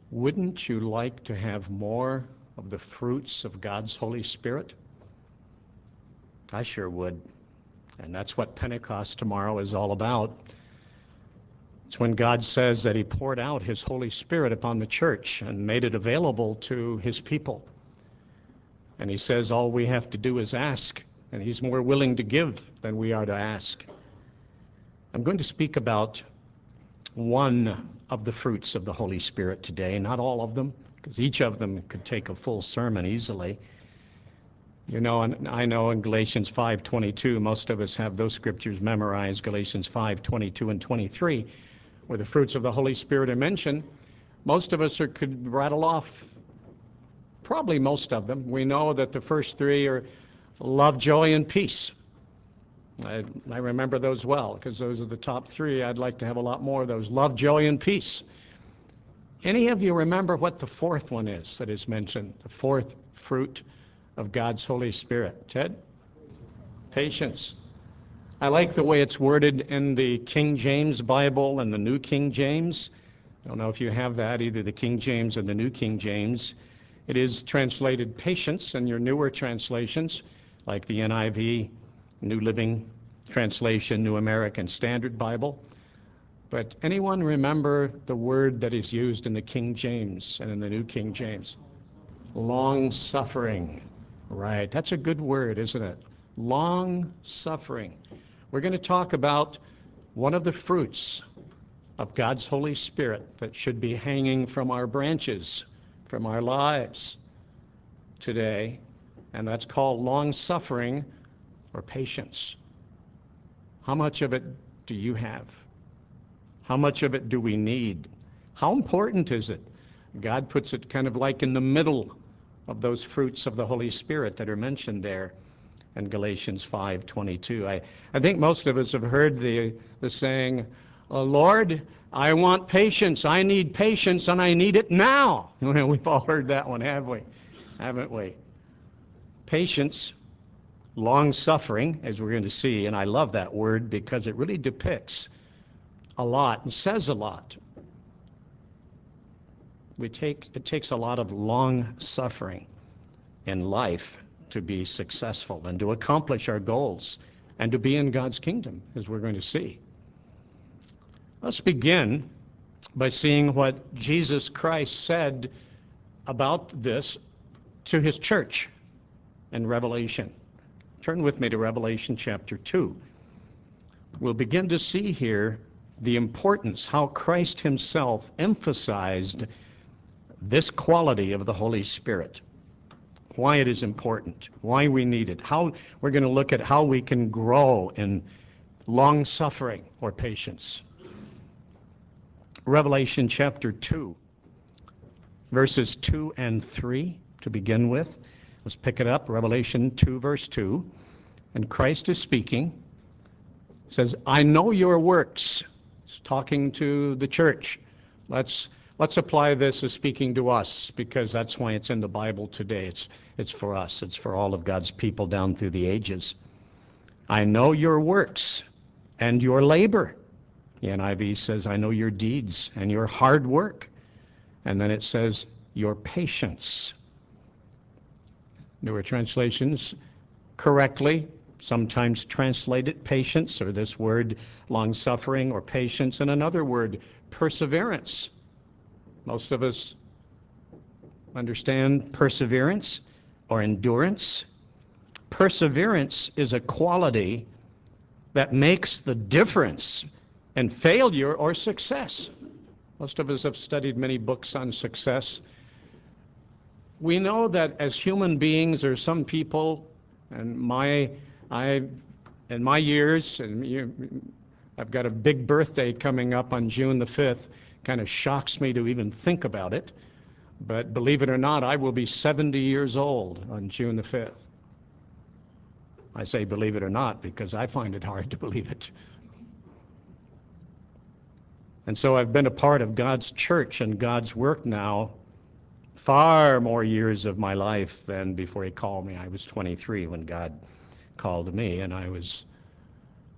Wouldn't you like to have more of the fruits of God's Holy Spirit? I sure would. And that's what Pentecost tomorrow is all about. It's when God says that he poured out his Holy Spirit upon the church and made it available to his people. And he says all we have to do is ask, and he's more willing to give than we are to ask. I'm going to speak about one of the fruits of the Holy Spirit today, not all of them, because each of them could take a full sermon easily. You know, and I know in Galatians 5:22, most of us have those scriptures memorized, Galatians 5:22 and 23, where the fruits of the Holy Spirit are mentioned. Most of us could rattle off probably most of them. We know that the first three are love, joy, and peace. I remember those well, because those are the top three. I'd like to have a lot more of those. Love, joy, and peace. Any of you remember what the fourth one is that is mentioned, the fourth fruit of God's Holy Spirit? Ted? Patience. I like the way it's worded in the King James Bible and the New King James. I don't know if you have that, either the King James or the New King James. It is translated patience in your newer translations, like the NIV, New Living Translation, New American Standard Bible. But anyone remember the word that is used in the King James and in the New King James? Long-suffering. Right, that's a good word, isn't it? Long-suffering. We're going to talk about one of the fruits of God's Holy Spirit that should be hanging from our branches, from our lives today, and that's called long-suffering or patience. How much of it do you have? How much of it do we need? How important is it? God puts it kind of like in the middle of those fruits of the Holy Spirit that are mentioned there in Galatians 5:22. I think most of us have heard the saying, oh, Lord, I want patience. I need patience, and I need it now. We've all heard that one, haven't we? Patience, long-suffering, as we're going to see, and I love that word because it really depicts a lot and says a lot. It takes a lot of long-suffering in life to be successful and to accomplish our goals and to be in God's kingdom, as we're going to see. Let's begin by seeing what Jesus Christ said about this to his church in Revelation. Turn with me to Revelation chapter 2. We'll begin to see here the importance, how Christ himself emphasized this quality of the Holy Spirit, why it is important, why we need it, how we're going to look at how we can grow in long-suffering or patience. Revelation chapter 2, verses 2 and 3 to begin with. Let's pick it up, Revelation 2, verse 2. And Christ is speaking. He says, I know your works. He's talking to the church. Let's apply this as speaking to us, because that's why it's in the Bible today. It's for us. It's for all of God's people down through the ages. I know your works and your labor. The NIV says, I know your deeds and your hard work. And then it says, your patience. Newer translations correctly sometimes translate it patience, or this word long-suffering or patience, and another word, perseverance. Most of us understand perseverance or endurance. Perseverance is a quality that makes the difference in failure or success. Most of us have studied many books on success. We know that as human beings, there are some people, and in my years, and I've got a big birthday coming up on June the 5th, kind of shocks me to even think about it. But believe it or not, I will be 70 years old on June the 5th. I say believe it or not because I find it hard to believe it. And so I've been a part of God's church and God's work now far more years of my life than before he called me. I was 23 when God called me, and that was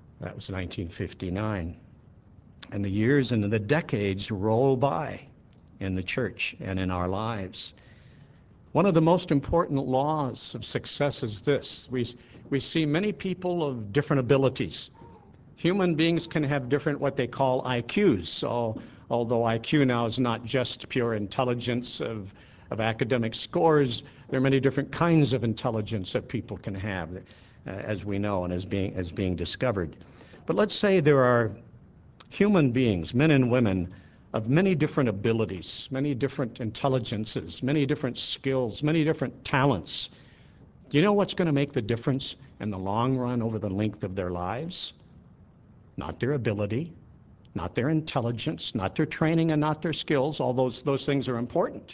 1959. And the years and the decades roll by in the church and in our lives. One of the most important laws of success is this. We see many people of different abilities. Human beings can have different what they call IQs. So although IQ now is not just pure intelligence of academic scores, there are many different kinds of intelligence that people can have, as we know and as being discovered. But let's say there are human beings, men and women, of many different abilities, many different intelligences, many different skills, many different talents. Do you know what's going to make the difference in the long run over the length of their lives? Not their ability, not their intelligence, not their training, and not their skills. All those things are important.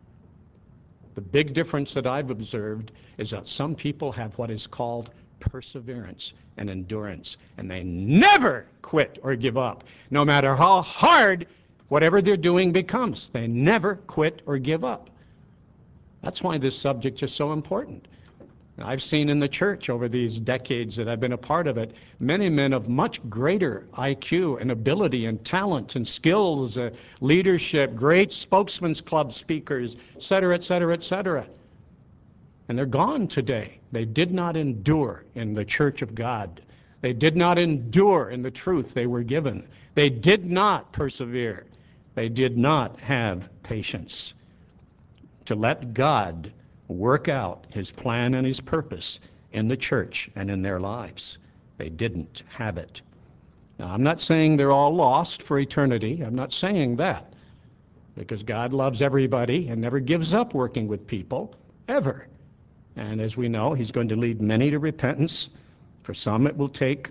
The big difference that I've observed is that some people have what is called perseverance and endurance, and they never quit or give up, no matter how hard whatever they're doing becomes. They never quit or give up. That's why this subject is so important. I've seen in the church over these decades that I've been a part of it, many men of much greater IQ and ability and talent and skills, leadership, great spokesman's club speakers, et cetera, et cetera, et cetera. And they're gone today. They did not endure in the church of God. They did not endure in the truth they were given. They did not persevere. They did not have patience to let God work out his plan and his purpose in the church and in their lives. They didn't have it. Now, I'm not saying they're all lost for eternity. I'm not saying that, because God loves everybody and never gives up working with people, ever. And as we know, he's going to lead many to repentance. For some, it will take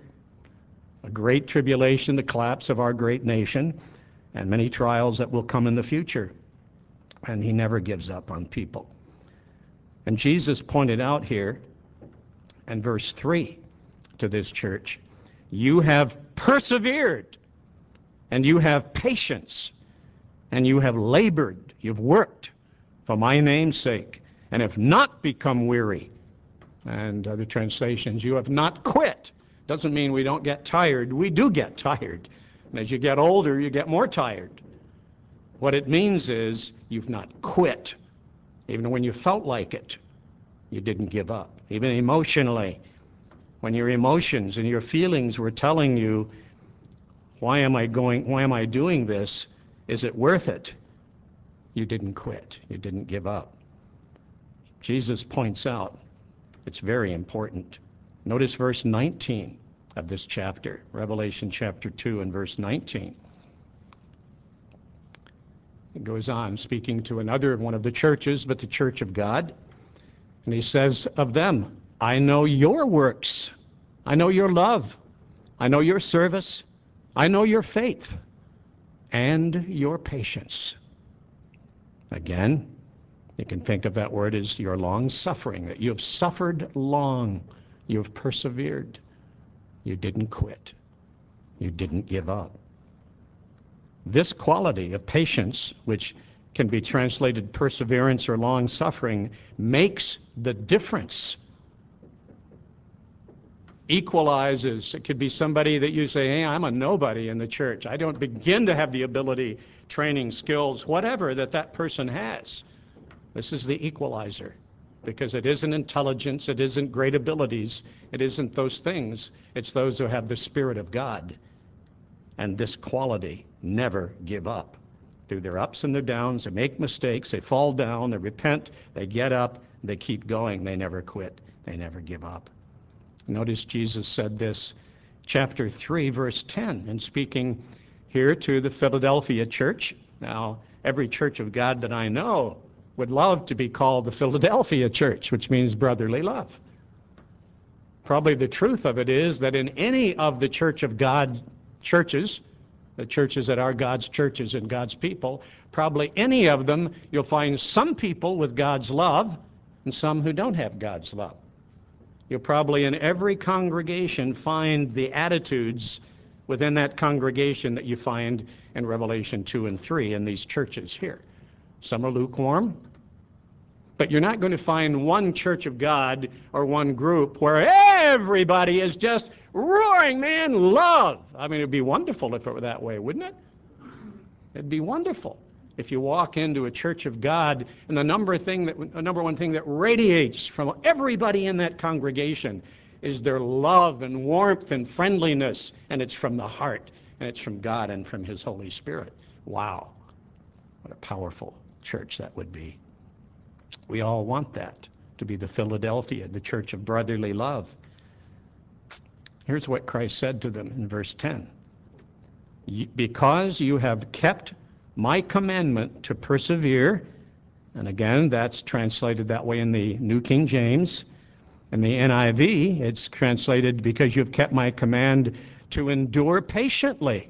a great tribulation, the collapse of our great nation, and many trials that will come in the future. And he never gives up on people. And Jesus pointed out here in verse 3 to this church, you have persevered, and you have patience, and you have labored, you've worked for my name's sake, and have not become weary. And other translations, you have not quit. Doesn't mean we don't get tired. We do get tired. And as you get older, you get more tired. What it means is you've not quit. Even when you felt like it, you didn't give up. Even emotionally, when your emotions and your feelings were telling you, why am I doing this? Is it worth it? You didn't quit. You didn't give up. Jesus points out it's very important. Notice verse 19 of this chapter, Revelation chapter 2 and verse 19. It goes on, speaking to another one of the churches, but the church of God. And he says of them, I know your works. I know your love. I know your service. I know your faith and your patience. Again, you can think of that word as your long suffering, that you have suffered long. You have persevered. You didn't quit. You didn't give up. This quality of patience, which can be translated perseverance or long suffering, makes the difference. Equalizes. It could be somebody that you say, hey, I'm a nobody in the church. I don't begin to have the ability, training, skills, whatever that person has. This is the equalizer, because it isn't intelligence, it isn't great abilities, it isn't those things. It's those who have the Spirit of God. And this quality, never give up. Through their ups and their downs, they make mistakes, they fall down, they repent, they get up, they keep going. They never quit. They never give up. Notice Jesus said this, chapter 3, verse 10, and speaking here to the Philadelphia church. Now, every church of God that I know would love to be called the Philadelphia church, which means brotherly love. Probably the truth of it is that in any of the church of God churches, the churches that are God's churches and God's people, probably any of them, you'll find some people with God's love and some who don't have God's love. You'll probably in every congregation find the attitudes within that congregation that you find in Revelation 2 and 3 in these churches here. Some are lukewarm, but you're not going to find one church of God or one group where everybody is just roaring, man, love. I mean, it'd be wonderful if it were that way, wouldn't it? It'd be wonderful. If you walk into a church of God, and the number one thing that radiates from everybody in that congregation is their love and warmth and friendliness, and it's from the heart, and it's from God and from His Holy Spirit. Wow, what a powerful church that would be. We all want that to be the Philadelphia, the church of brotherly love. Here's what Christ said to them in verse 10. Because you have kept my commandment to persevere, and again, that's translated that way in the New King James. In the NIV, it's translated, because you've kept my command to endure patiently.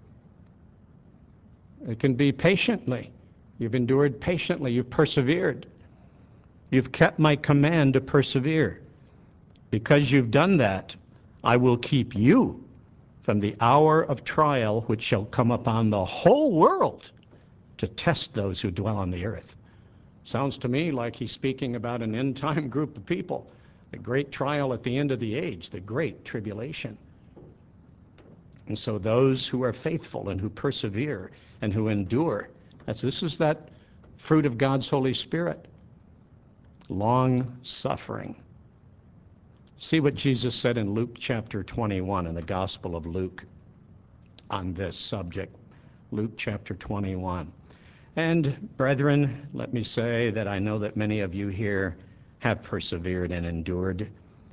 It can be patiently. You've endured patiently. You've persevered. You've kept my command to persevere. Because you've done that, I will keep you from the hour of trial which shall come upon the whole world to test those who dwell on the earth. Sounds to me like he's speaking about an end-time group of people, the great trial at the end of the age, the great tribulation. And so those who are faithful and who persevere and who endure, this is that fruit of God's Holy Spirit. Long suffering. See what Jesus said in Luke chapter 21 in the Gospel of Luke on this subject. Luke chapter 21. And brethren, let me say that I know that many of you here have persevered and endured.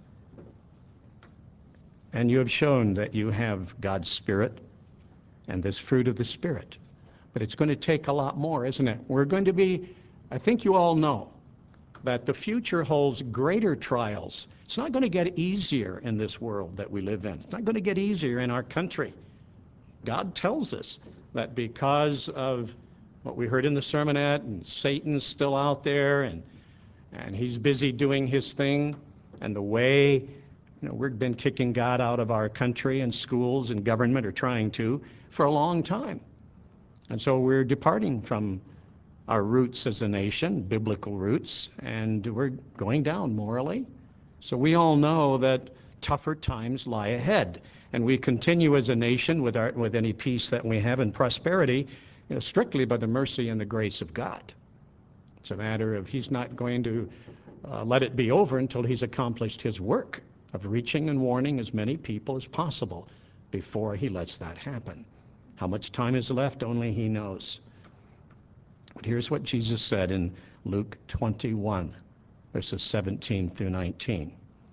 And you have shown that you have God's Spirit and this fruit of the Spirit. But it's going to take a lot more, isn't it? We're going to be, I think you all know, that the future holds greater trials. It's not going to get easier in this world that we live in. It's not going to get easier in our country. God tells us that because of what we heard in the sermonette, and Satan's still out there, and he's busy doing his thing, and the way, we've been kicking God out of our country, and schools and government are trying to for a long time. And so we're departing from our roots as a nation, biblical roots, and we're going down morally. So we all know that tougher times lie ahead, and we continue as a nation with any peace that we have and prosperity, strictly by the mercy and the grace of God. It's a matter of He's not going to let it be over until He's accomplished His work of reaching and warning as many people as possible before He lets that happen. How much time is left, only He knows. But here's what Jesus said in Luke 21, verses 17 through 19.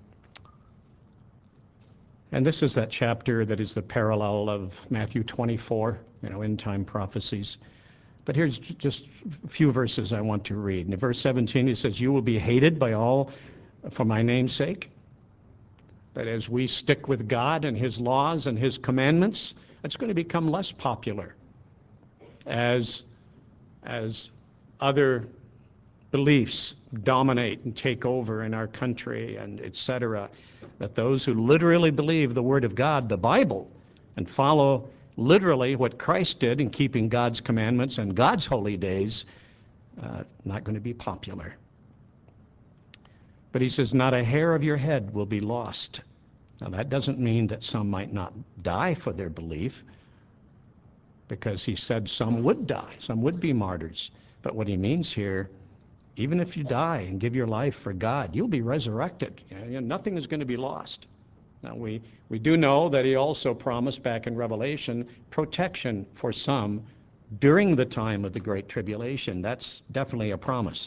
And this is that chapter that is the parallel of Matthew 24, end-time prophecies. But here's just a few verses I want to read. In verse 17, he says, you will be hated by all for my name's sake. That as we stick with God and His laws and His commandments, it's going to become less popular as other beliefs dominate and take over in our country, and etc. That those who literally believe the Word of God, the Bible, and follow literally what Christ did in keeping God's commandments and God's holy days, not going to be popular. But he says, not a hair of your head will be lost. Now that doesn't mean that some might not die for their belief, because he said some would die, some would be martyrs. But what he means here, even if you die and give your life for God, you'll be resurrected. Nothing is going to be lost. Now we do know that he also promised back in Revelation protection for some during the time of the Great Tribulation. That's definitely a promise.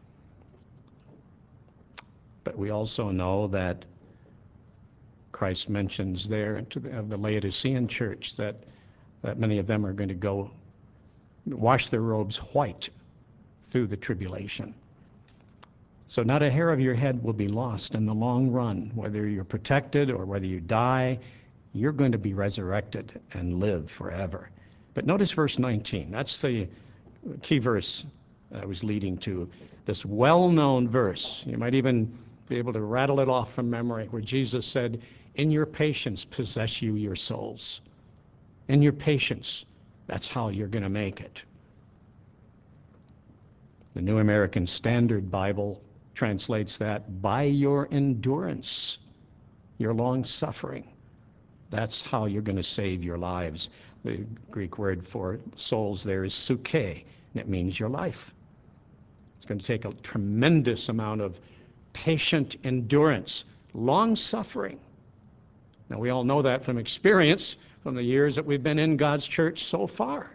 But we also know that Christ mentions there to the Laodicean church that many of them are going to go wash their robes white through the tribulation. So not a hair of your head will be lost in the long run. Whether you're protected or whether you die, you're going to be resurrected and live forever. But notice verse 19. That's the key verse I was leading to. This well-known verse. You might even be able to rattle it off from memory, where Jesus said, in your patience possess you your souls. In your patience, that's how you're going to make it. The New American Standard Bible translates that, by your endurance, your long suffering. That's how you're going to save your lives. The Greek word for souls there is psyche, and it means your life. It's going to take a tremendous amount of patient endurance, long suffering. Now, we all know that from experience, from the years that we've been in God's church so far.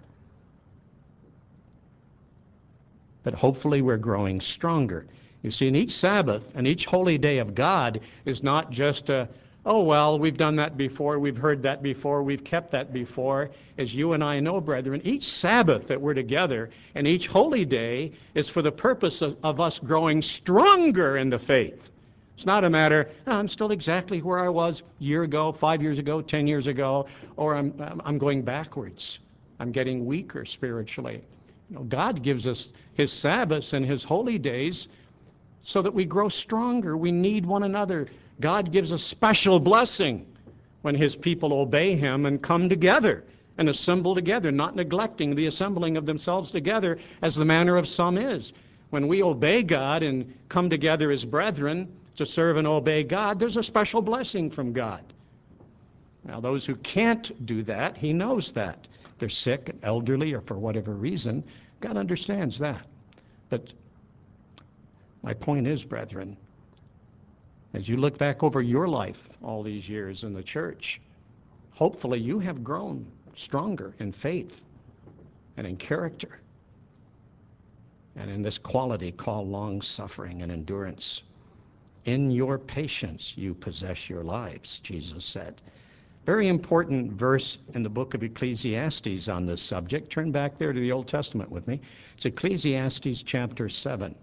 But hopefully we're growing stronger. You see, in each Sabbath and each holy day of God is not just oh, well, we've done that before, we've heard that before, we've kept that before. As you and I know, brethren, each Sabbath that we're together and each holy day is for the purpose of us growing stronger in the faith. It's not a matter, oh, I'm still exactly where I was a year ago, 5 years ago, 10 years ago, or I'm going backwards. I'm getting weaker spiritually. You know, God gives us his Sabbaths and his holy days so that we grow stronger. We need one another. God gives a special blessing when his people obey him and come together and assemble together, not neglecting the assembling of themselves together as the manner of some is. When we obey God and come together as brethren to serve and obey God, there's a special blessing from God. Now, those who can't do that, he knows that. They're sick, elderly, or for whatever reason, God understands that. But my point is, brethren, as you look back over your life all these years in the church, hopefully you have grown stronger in faith and in character and in this quality called long suffering and endurance. In your patience you possess your lives, Jesus said. Very important verse in the book of Ecclesiastes on this subject. Turn back there to the Old Testament with me. It's Ecclesiastes chapter 7.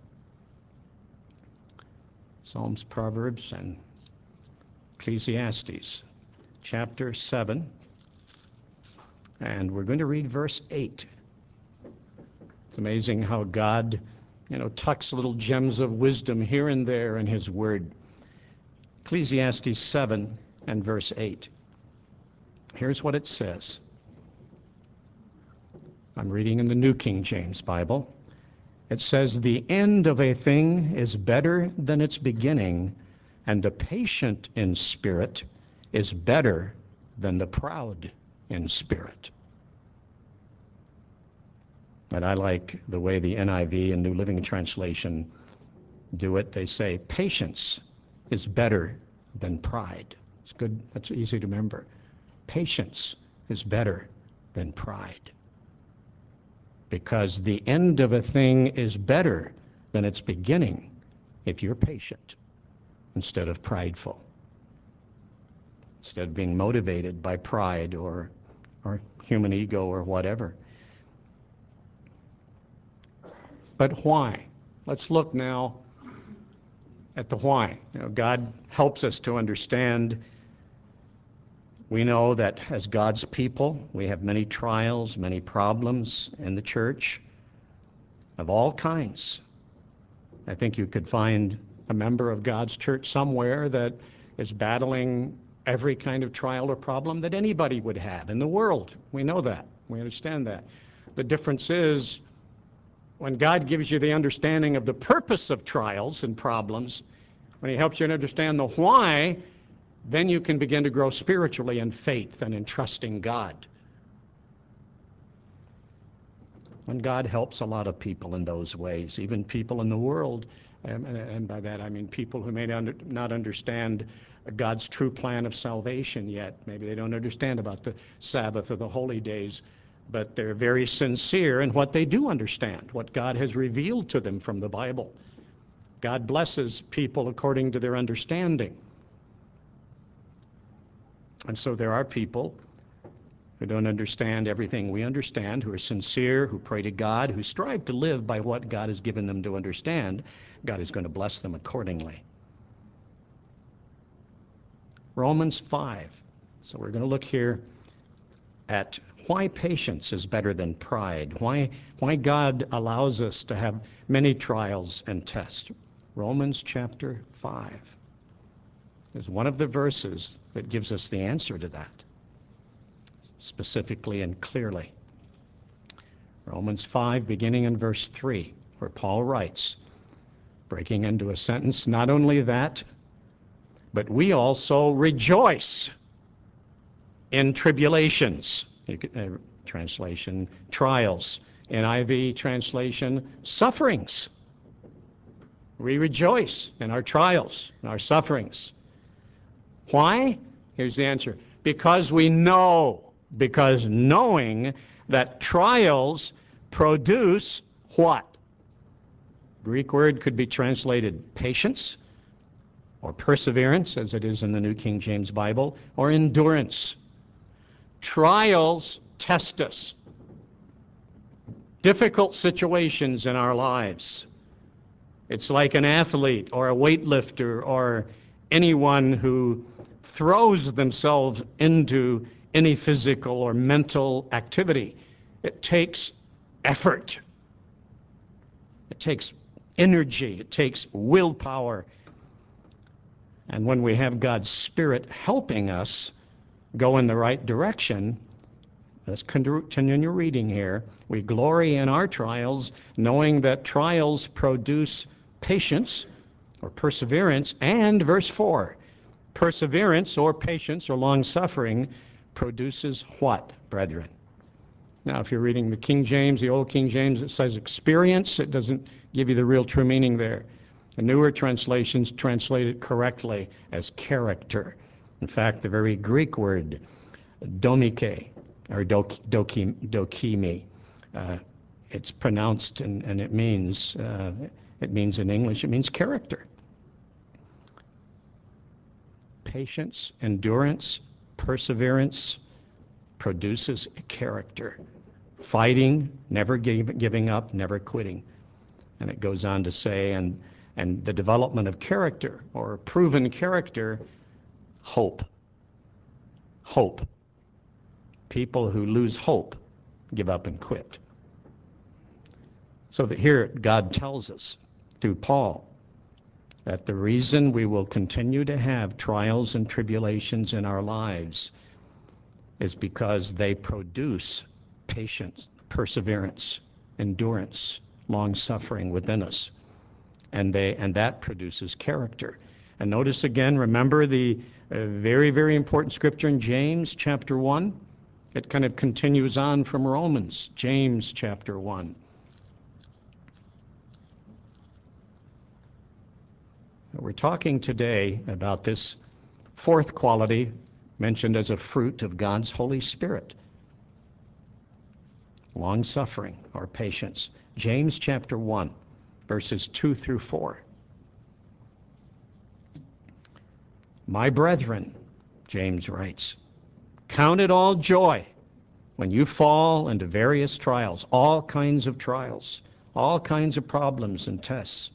Psalms, Proverbs, and Ecclesiastes chapter 7. And we're going to read verse 8. It's amazing how God, tucks little gems of wisdom here and there in his word. Ecclesiastes 7 and verse 8. Here's what it says. I'm reading in the New King James Bible. It says, "The end of a thing is better than its beginning, and the patient in spirit is better than the proud in spirit." And I like the way the NIV and New Living Translation do it. They say, patience is better than pride. It's good. That's easy to remember. Patience is better than pride. Because the end of a thing is better than its beginning if you're patient instead of prideful, instead of being motivated by pride or human ego or whatever. But why? Let's look now at the why. God helps us to understand. We know that as God's people, we have many trials, many problems in the church of all kinds. I think you could find a member of God's church somewhere that is battling every kind of trial or problem that anybody would have in the world. We know that. We understand that. The difference is when God gives you the understanding of the purpose of trials and problems, when he helps you to understand the why, then you can begin to grow spiritually in faith and in trusting God. And God helps a lot of people in those ways, even people in the world, and by that I mean people who may not understand God's true plan of salvation yet. Maybe they don't understand about the Sabbath or the holy days, but they're very sincere in what they do understand, what God has revealed to them from the Bible. God blesses people according to their understanding. And so there are people who don't understand everything we understand, who are sincere, who pray to God, who strive to live by what God has given them to understand. God is going to bless them accordingly. Romans 5. So we're going to look here at why patience is better than pride, why God allows us to have many trials and tests. Romans chapter 5 is one of the verses that gives us the answer to that, specifically and clearly. Romans 5, beginning in verse 3, where Paul writes, breaking into a sentence, "Not only that, but we also rejoice in tribulations." Translation, trials. NIV translation, sufferings. We rejoice in our trials, in our sufferings. Why? Here's the answer. Because we know, because knowing that trials produce what? Greek word could be translated patience, or perseverance, as it is in the New King James Bible, or endurance. Trials test us. Difficult situations in our lives. It's like an athlete or a weightlifter or anyone who throws themselves into any physical or mental activity. It takes effort. It takes energy. It takes willpower. And when we have God's Spirit helping us go in the right direction, let's continue reading here. We glory in our trials, knowing that trials produce patience or perseverance. And verse 4, perseverance or patience or long-suffering produces what, brethren? Now, if you're reading the King James, the Old King James, it says experience. It doesn't give you the real true meaning there. The newer translations translate it correctly as character. In fact, the very Greek word, domike, or dokimi, it's pronounced and it means in English, it means character. Patience, endurance, perseverance produces character. Fighting, never giving up, never quitting. And it goes on to say, and the development of character, or proven character, hope. Hope. People who lose hope give up and quit. So that here God tells us through Paul that the reason we will continue to have trials and tribulations in our lives is because they produce patience, perseverance, endurance, long-suffering within us. And that produces character. And notice again, remember the very, very important scripture in James chapter 1? It kind of continues on from Romans, James chapter 1. We're talking today about this fourth quality mentioned as a fruit of God's Holy Spirit. Long-suffering or patience. James chapter 1, verses 2 through 4. My brethren, James writes, count it all joy when you fall into various trials, all kinds of trials, all kinds of problems and tests.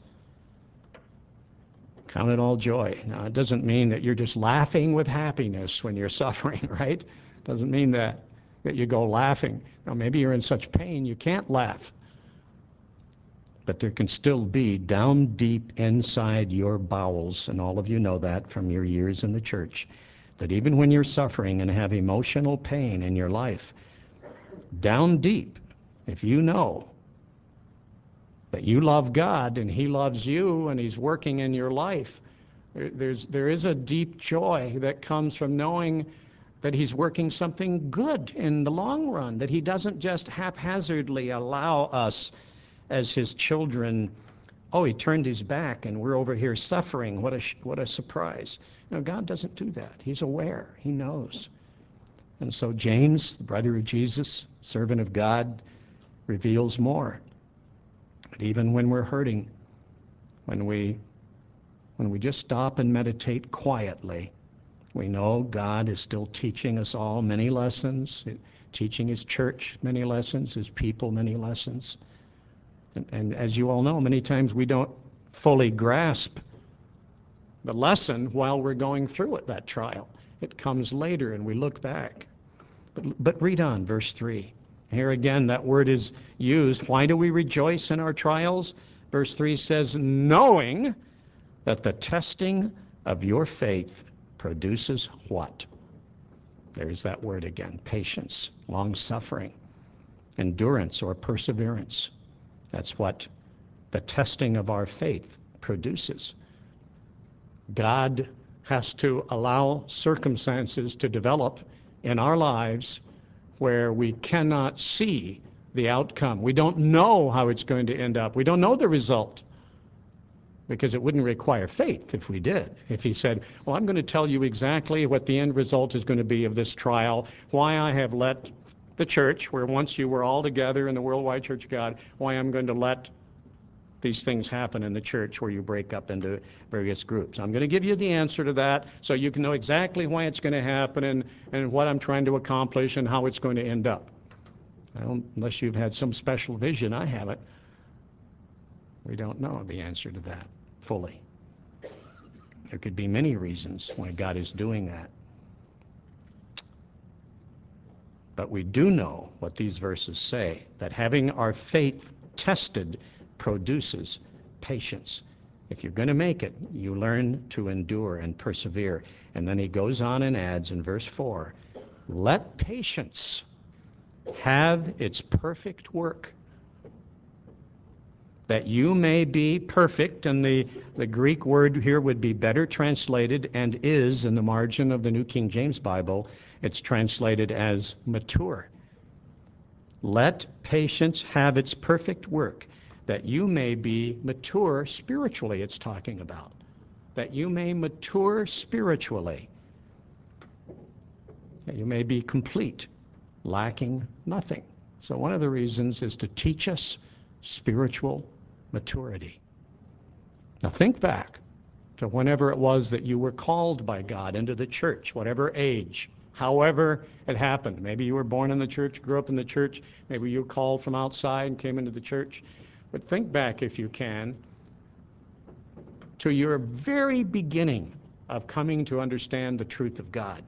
Count it all joy. Now, it doesn't mean that you're just laughing with happiness when you're suffering, right? It doesn't mean that you go laughing. Now, maybe you're in such pain you can't laugh. But there can still be down deep inside your bowels, and all of you know that from your years in the church, that even when you're suffering and have emotional pain in your life, down deep, if you know that you love God and He loves you and He's working in your life, there is a deep joy that comes from knowing that He's working something good in the long run, that He doesn't just haphazardly allow us as His children, oh, He turned His back and we're over here suffering. What a surprise. No, God doesn't do that. He's aware. He knows. And so James, the brother of Jesus, servant of God, reveals more. But even when we're hurting, when we just stop and meditate quietly, we know God is still teaching us all many lessons, teaching His church many lessons, His people many lessons. And as you all know, many times we don't fully grasp the lesson while we're going through it, that trial. It comes later and we look back. But read on, verse 3. Here again, that word is used. Why do we rejoice in our trials? Verse 3 says, knowing that the testing of your faith produces what? There's that word again, patience, long-suffering, endurance or perseverance. That's what the testing of our faith produces. God has to allow circumstances to develop in our lives where we cannot see the outcome. We don't know how it's going to end up. We don't know the result, because it wouldn't require faith if we did. If he said, well, I'm going to tell you exactly what the end result is going to be of this trial, why I have let the church, where once you were all together in the worldwide Church of God, why I'm going to let these things happen in the church where you break up into various groups. I'm going to give you the answer to that so you can know exactly why it's going to happen and what I'm trying to accomplish and how it's going to end up. Unless you've had some special vision, I haven't. We don't know the answer to that fully. There could be many reasons why God is doing that. But we do know what these verses say, that having our faith tested produces patience. If you're going to make it, you learn to endure and persevere. And then he goes on and adds in verse 4, let patience have its perfect work, that you may be perfect. And the Greek word here would be better translated, and is in the margin of the New King James Bible. It's translated as mature. Let patience have its perfect work, that you may be mature spiritually, it's talking about. That you may mature spiritually. That you may be complete, lacking nothing. So one of the reasons is to teach us spiritual maturity. Now think back to whenever it was that you were called by God into the church, whatever age, however it happened. Maybe you were born in the church, grew up in the church, maybe you were called from outside and came into the church. But think back, if you can, to your very beginning of coming to understand the truth of God.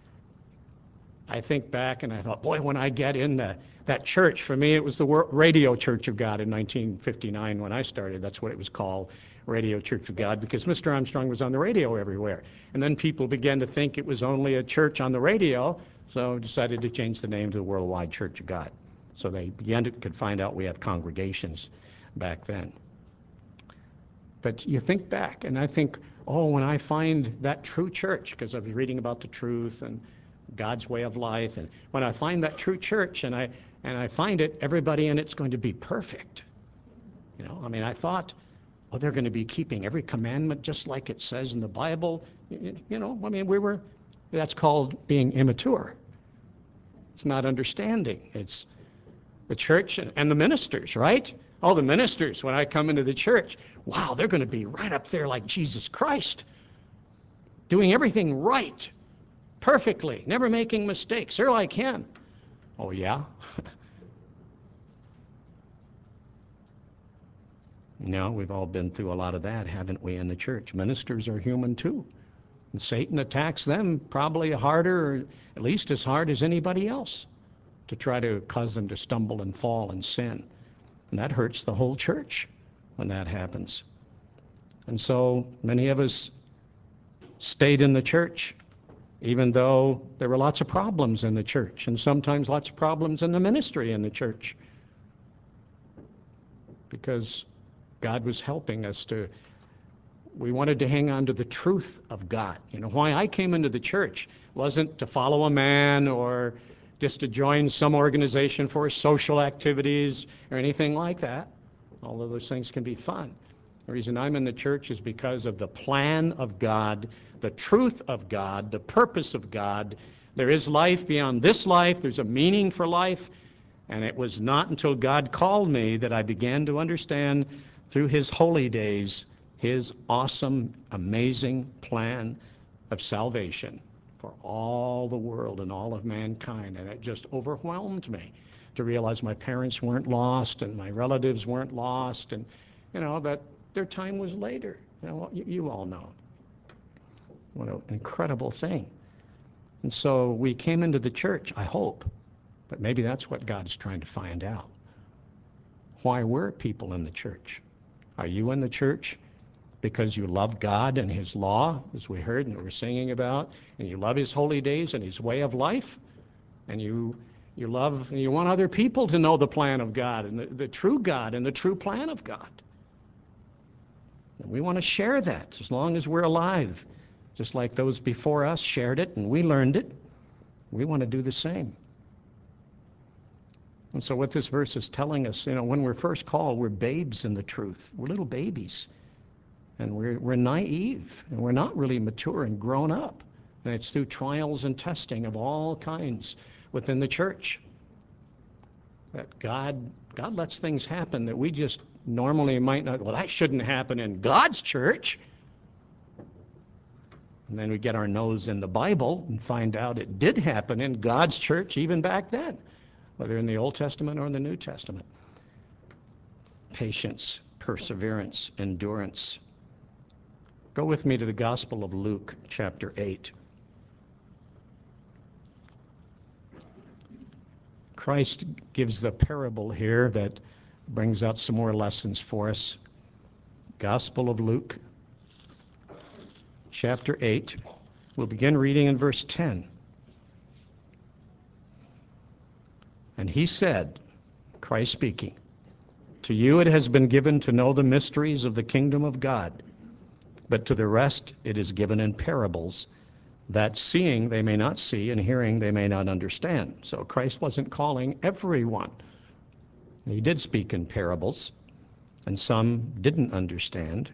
I think back and I thought, boy, when I get in that church, for me it was the Radio Church of God in 1959 when I started. That's what it was called, Radio Church of God, because Mr. Armstrong was on the radio everywhere. And then people began to think it was only a church on the radio, so decided to change the name to the Worldwide Church of God. So they could find out we have congregations back then. But you think back, and I think, oh, when I find that true church, because I was reading about the truth and God's way of life, and when I find that true church and I find it, everybody in it's going to be perfect. You know, I mean, I thought, oh, they're going to be keeping every commandment just like it says in the Bible. You know, I mean, that's called being immature. It's not understanding. It's the church and the ministers, right? All the ministers, when I come into the church, wow, they're going to be right up there like Jesus Christ, doing everything right, perfectly, never making mistakes. They're like him. Oh, yeah? No, we've all been through a lot of that, haven't we, in the church? Ministers are human too. And Satan attacks them probably harder, or at least as hard as anybody else, to try to cause them to stumble and fall and sin. And that hurts the whole church when that happens. And so many of us stayed in the church, even though there were lots of problems in the church, and sometimes lots of problems in the ministry in the church, because God was helping us we wanted to hang on to the truth of God. You know, why I came into the church wasn't to follow a man or just to join some organization for social activities or anything like that, although those things can be fun. The reason I'm in the church is because of the plan of God, the truth of God, the purpose of God. There is life beyond this life. There's a meaning for life. And it was not until God called me that I began to understand through his holy days his awesome, amazing plan of salvation for all the world and all of mankind. And it just overwhelmed me to realize my parents weren't lost and my relatives weren't lost, and you know that their time was later. You know, you all know. What an incredible thing. And so we came into the church, I hope, but maybe that's what God's trying to find out. Why were people in the church? Are you in the church because you love God and his law, as we heard and we're singing about, and you love his holy days and his way of life, and you love and you want other people to know the plan of God and the true God and the true plan of God? And we want to share that as long as we're alive, just like those before us shared it and we learned it. We want to do the same. And so what this verse is telling us, when we're first called, we're babes in the truth. We're little babies. And we're naive. And we're not really mature and grown up. And it's through trials and testing of all kinds within the church that God lets things happen that we just normally might not, well, that shouldn't happen in God's church. And then we get our nose in the Bible and find out it did happen in God's church even back then, whether in the Old Testament or in the New Testament. Patience, perseverance, endurance. Go with me to the Gospel of Luke, chapter 8. Christ gives the parable here that brings out some more lessons for us. Gospel of Luke, chapter 8. We'll begin reading in verse 10. And he said, Christ speaking, to you it has been given to know the mysteries of the kingdom of God, but to the rest it is given in parables, that seeing they may not see, and hearing they may not understand. So Christ wasn't calling everyone. He did speak in parables, and some didn't understand.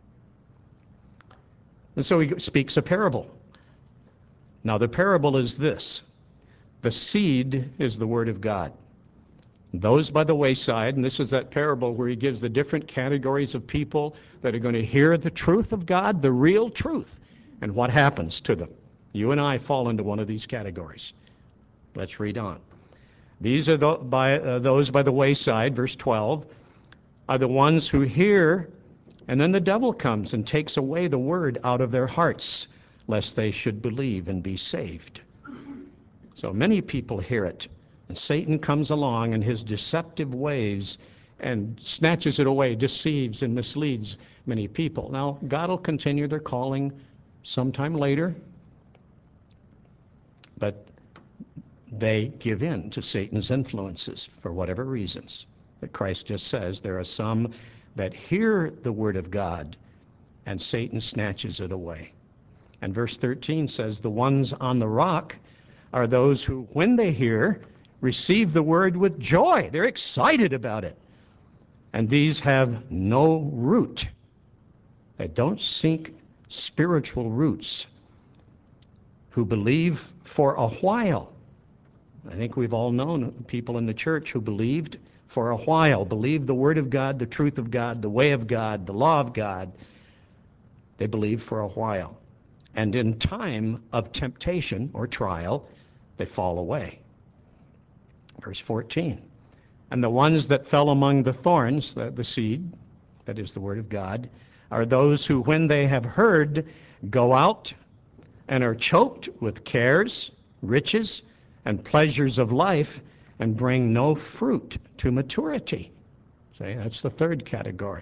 And so he speaks a parable. Now the parable is this. The seed is the word of God. Those by the wayside, and this is that parable where he gives the different categories of people that are going to hear the truth of God, the real truth, and what happens to them. You and I fall into one of these categories. Let's read on. These are those by the wayside, verse 12, are the ones who hear, and then the devil comes and takes away the word out of their hearts, lest they should believe and be saved. So many people hear it, and Satan comes along in his deceptive ways and snatches it away, deceives and misleads many people. Now, God will continue their calling sometime later, but they give in to Satan's influences for whatever reasons. But Christ just says there are some that hear the word of God, and Satan snatches it away. And verse 13 says, the ones on the rock are those who, when they hear, receive the word with joy. They're excited about it. And these have no root. They don't sink spiritual roots, who believe for a while. I think we've all known people in the church who believed for a while, believed the word of God, the truth of God, the way of God, the law of God. They believed for a while. And in time of temptation or trial, they fall away. Verse 14. And the ones that fell among the thorns, the seed, that is the word of God, are those who, when they have heard, go out and are choked with cares, riches, and pleasures of life, and bring no fruit to maturity. See, that's the third category.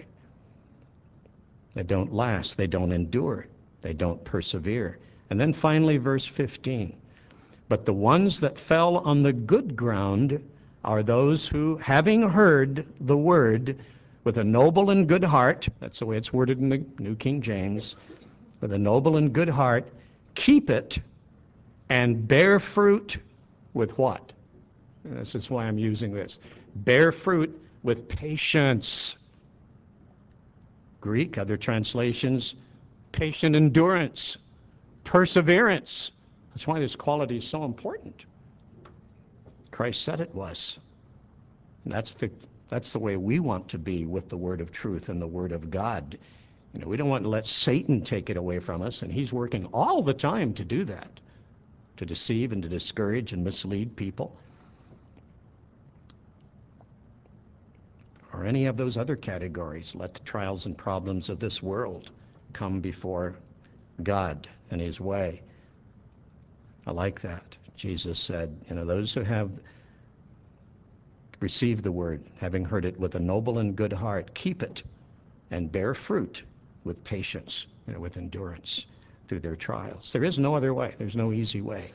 They don't last, they don't endure, they don't persevere. And then finally, verse 15. But the ones that fell on the good ground are those who, having heard the word with a noble and good heart, that's the way it's worded in the New King James, with a noble and good heart, keep it and bear fruit with what? And this is why I'm using this. Bear fruit with patience. Greek, other translations, patient endurance, perseverance. That's why this quality is so important. Christ said it was. And that's the way we want to be with the word of truth and the word of God. We don't want to let Satan take it away from us, and he's working all the time to do that, to deceive and to discourage and mislead people. Or any of those other categories. Let the trials and problems of this world come before God and his way. I like that. Jesus said, those who have received the word, having heard it with a noble and good heart, keep it and bear fruit with patience, with endurance through their trials. There is no other way. There's no easy way.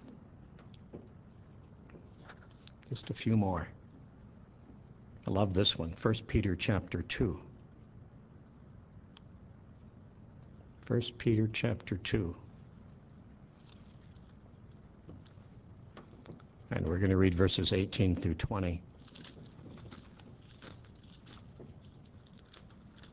Just a few more. I love this one, 1 Peter chapter 2. 1 Peter chapter 2. And we're going to read verses 18 through 20.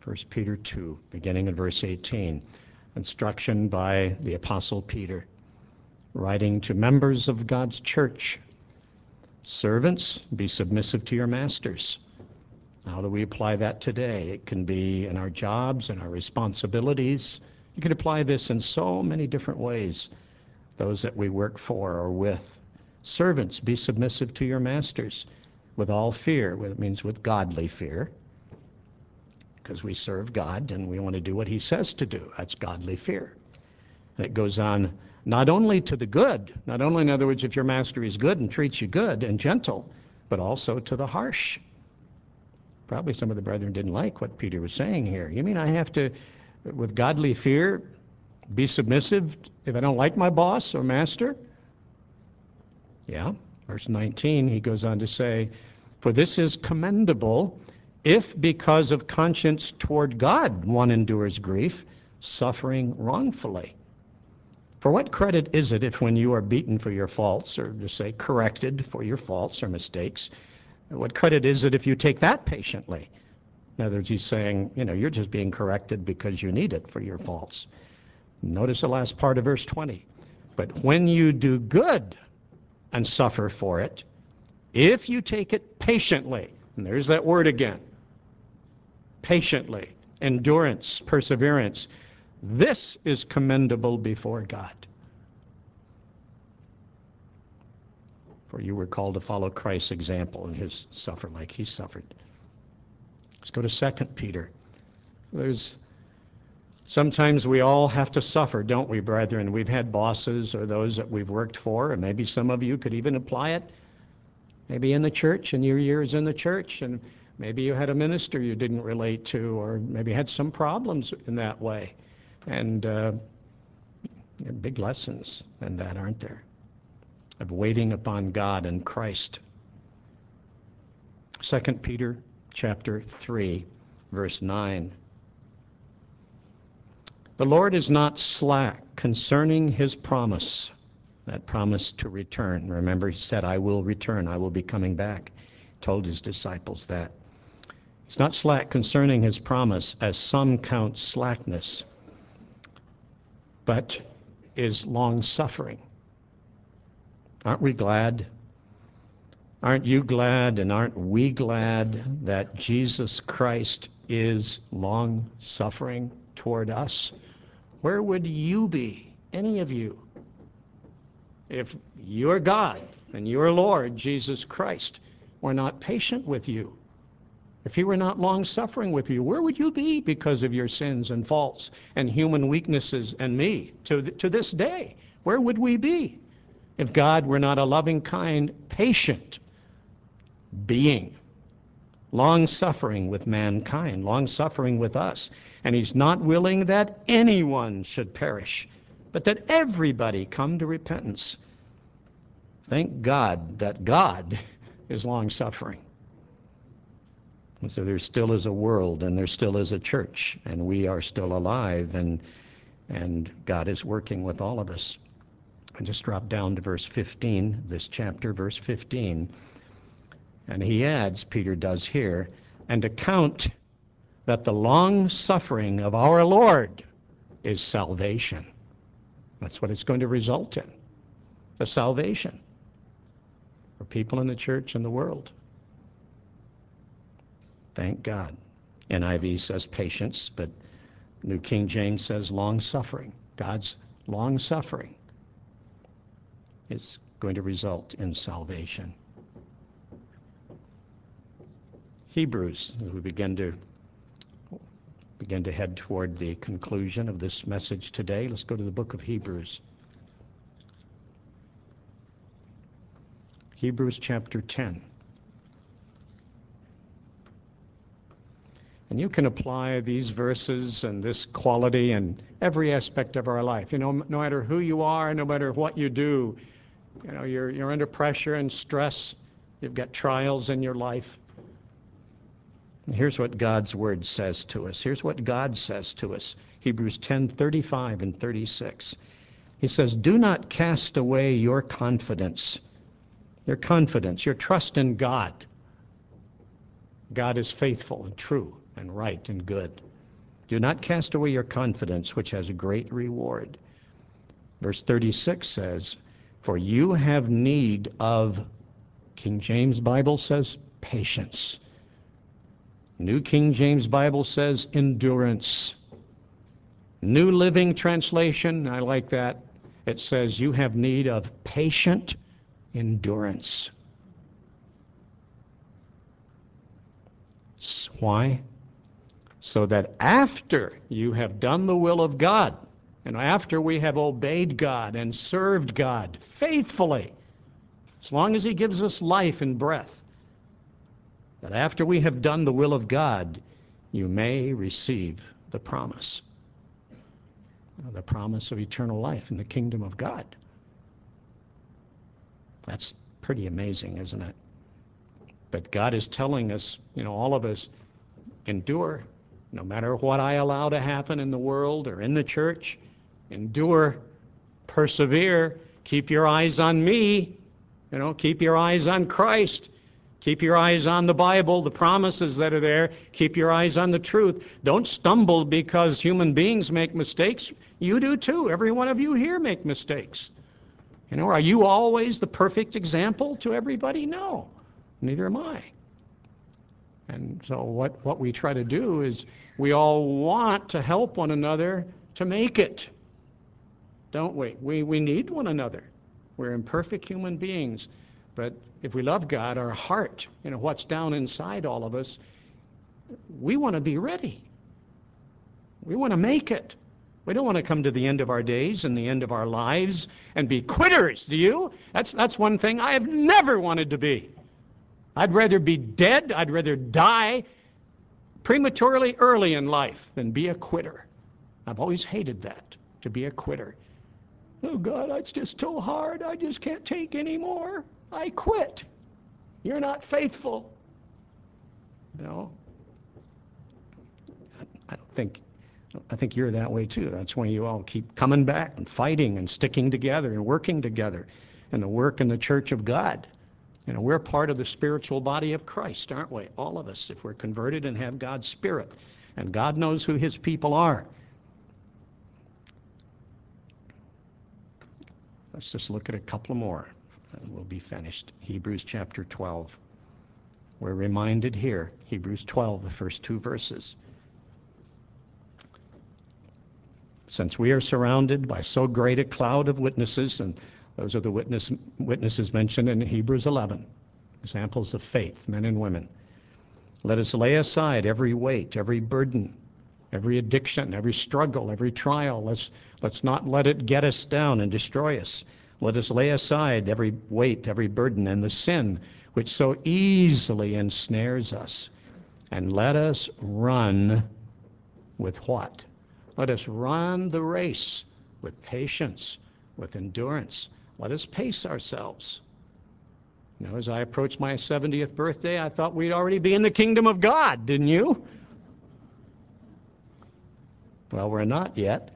1 Peter 2, beginning in verse 18. Instruction by the Apostle Peter, writing to members of God's church. Servants, be submissive to your masters. How do we apply that today? It can be in our jobs and our responsibilities. You can apply this in so many different ways, those that we work for or with. Servants, be submissive to your masters with all fear. It means with godly fear, because we serve God and we want to do what he says to do. That's godly fear. And it goes on not only to the good, not only, in other words, if your master is good and treats you good and gentle, but also to the harsh. Probably some of the brethren didn't like what Peter was saying here. You mean I have to, with godly fear, be submissive if I don't like my boss or master? Yeah. Verse 19, he goes on to say, for this is commendable if because of conscience toward God one endures grief, suffering wrongfully. For what credit is it if when you are beaten for your faults, or to say corrected for your faults or mistakes, what credit is it if you take that patiently? In other words, he's saying, you're just being corrected because you need it for your faults. Notice the last part of verse 20. But when you do good and suffer for it, if you take it patiently, and there's that word again, patiently, endurance, perseverance, this is commendable before God. For you were called to follow Christ's example and his suffer like he suffered. Let's go to 2 Peter. Sometimes we all have to suffer, don't we, brethren? We've had bosses or those that we've worked for, and maybe some of you could even apply it, maybe in the church, in your years in the church, and maybe you had a minister you didn't relate to, or maybe had some problems in that way. And there are big lessons in that, aren't there? Of waiting upon God and Christ. 2 Peter chapter 3, verse 9. The Lord is not slack concerning his promise, that promise to return. Remember, he said, I will return, I will be coming back. He told his disciples that. He's not slack concerning his promise, as some count slackness, but is long-suffering. Aren't we glad? Aren't you glad and aren't we glad that Jesus Christ is long-suffering toward us? Where would you be, any of you, if your God and your Lord, Jesus Christ, were not patient with you? If he were not long-suffering with you, where would you be because of your sins and faults and human weaknesses and me to this day? Where would we be if God were not a loving, kind, patient being, long-suffering with mankind, long-suffering with us? And he's not willing that anyone should perish, but that everybody come to repentance. Thank God that God is long-suffering. And so there still is a world, and there still is a church, and we are still alive, and God is working with all of us. And just drop down to verse 15, this chapter, verse 15. And he adds, Peter does here, and account that the long suffering of our Lord is salvation. That's what it's going to result in, a salvation for people in the church and the world. Thank God. NIV says patience, but New King James says long suffering. God's long suffering is going to result in salvation. Hebrews, as we begin to head toward the conclusion of this message today, let's go to the book of Hebrews. Hebrews chapter 10. And you can apply these verses and this quality in every aspect of our life. No matter who you are, no matter what you do, you're under pressure and stress. You've got trials in your life. And here's what God's word says to us. Here's what God says to us. Hebrews 10:35 and 36. He says, do not cast away your confidence, your trust in God. God is faithful and true and right and good. Do not cast away your confidence, which has a great reward. Verse 36 says, for you have need of, King James Bible says, patience. New King James Bible says endurance. New Living Translation, I like that. It says you have need of patient endurance. Why? So that after you have done the will of God, and after we have obeyed God and served God faithfully, as long as He gives us life and breath, that after we have done the will of God, you may receive the promise of eternal life in the kingdom of God. That's pretty amazing, isn't it? But God is telling us, all of us, endure. No matter what I allow to happen in the world or in the church, endure, persevere, keep your eyes on me, keep your eyes on Christ, keep your eyes on the Bible, the promises that are there, keep your eyes on the truth. Don't stumble because human beings make mistakes. You do too. Every one of you here make mistakes. Are you always the perfect example to everybody? No, neither am I. And so what we try to do is we all want to help one another to make it, don't we? We need one another. We're imperfect human beings. But if we love God, our heart, what's down inside all of us, we want to be ready. We want to make it. We don't want to come to the end of our days and the end of our lives and be quitters, do you? That's one thing I have never wanted to be. I'd rather be dead, I'd rather die prematurely early in life than be a quitter. I've always hated that, to be a quitter. Oh God, it's just too hard, I just can't take any more. I quit. You're not faithful. I think you're that way too. That's why you all keep coming back and fighting and sticking together and working together in the work in the church of God. We're part of the spiritual body of Christ, aren't we? All of us, if we're converted and have God's Spirit. And God knows who His people are. Let's just look at a couple more, and we'll be finished. Hebrews chapter 12. We're reminded here, Hebrews 12, the first two verses. Since we are surrounded by so great a cloud of witnesses, and those are the witnesses mentioned in Hebrews 11, examples of faith, men and women. Let us lay aside every weight, every burden, every addiction, every struggle, every trial. Let's not let it get us down and destroy us. Let us lay aside every weight, every burden, and the sin which so easily ensnares us. And let us run with what? Let us run the race with patience, with endurance. Let us pace ourselves. As I approached my 70th birthday, I thought we'd already be in the kingdom of God, didn't you? Well, we're not yet.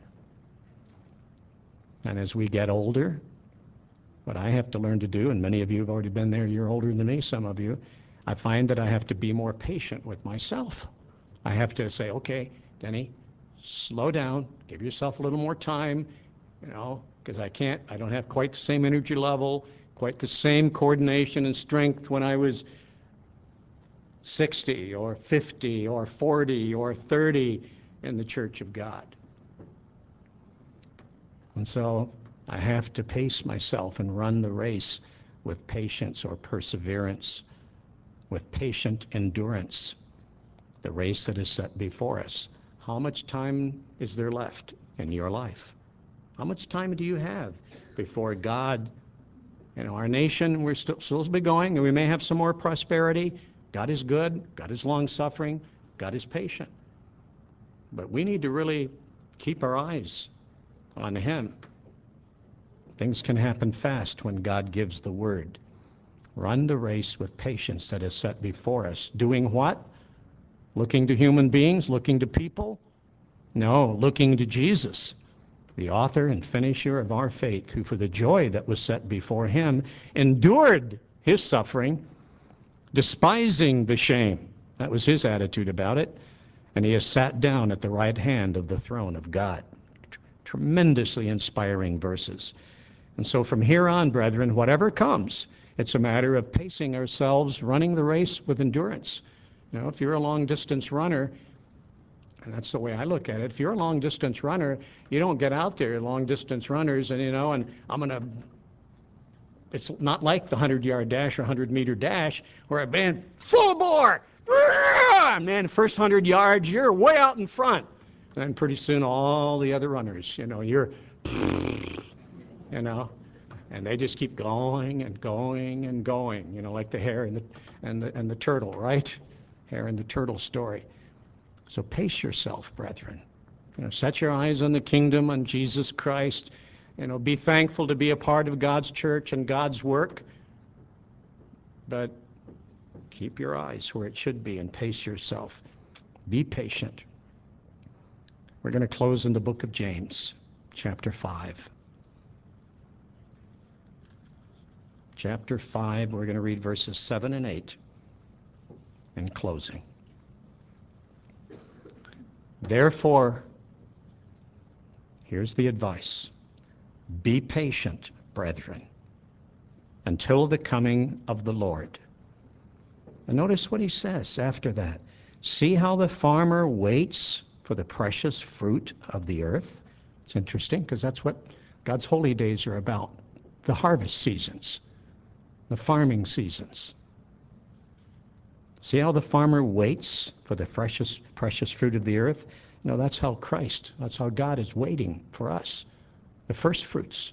And as we get older, what I have to learn to do, and many of you have already been there, you're older than me, some of you, I find that I have to be more patient with myself. I have to say, okay, Denny, slow down, give yourself a little more time, because I don't have quite the same energy level, quite the same coordination and strength when I was 60 or 50 or 40 or 30 in the church of God. And so I have to pace myself and run the race with patience or perseverance, with patient endurance, the race that is set before us. How much time is there left in your life? How much time do you have before God, our nation, we're still supposed to be going, and we may have some more prosperity. God is good, God is long-suffering, God is patient. But we need to really keep our eyes on Him. Things can happen fast when God gives the word. Run the race with patience that is set before us. Doing what? Looking to human beings, looking to people? No, looking to Jesus, the author and finisher of our faith, who for the joy that was set before Him endured His suffering, despising the shame. That was His attitude about it. and he has sat down at the right hand of the throne of God. Tremendously inspiring verses. And so from here on, brethren, whatever comes, it's a matter of pacing ourselves, running the race with endurance. You know, if you're a long-distance runner, and that's the way I look at it, if you're a long-distance runner, you don't get out there, long-distance runners, and it's not like the 100-yard dash or 100-meter dash where I've been full bore. Man, first 100 yards, you're way out in front. And pretty soon all the other runners, you're, and they just keep going and going and going, like the hare and the turtle, right? Hare and the turtle story. So pace yourself, brethren. Set your eyes on the kingdom, on Jesus Christ. Be thankful to be a part of God's church and God's work. But keep your eyes where it should be and pace yourself. Be patient. We're going to close in the book of James, chapter 5. Chapter 5, we're going to read verses 7 and 8 in closing. Therefore, here's the advice. Be patient, brethren, until the coming of the Lord. And notice what he says after that. See how the farmer waits for the precious fruit of the earth. It's interesting because that's what God's holy days are about. The harvest seasons, the farming seasons. See how the farmer waits for the precious fruit of the earth? That's how God is waiting for us, the first fruits.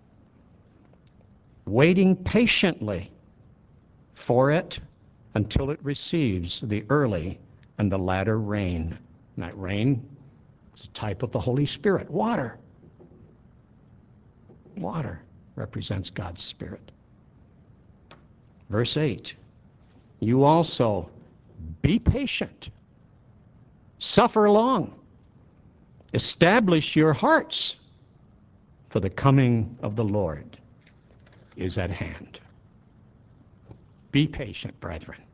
Waiting patiently for it until it receives the early and the latter rain. And that rain is a type of the Holy Spirit. Water. Water represents God's Spirit. Verse 8. You also be patient. Suffer long. Establish your hearts, for the coming of the Lord is at hand. Be patient, brethren.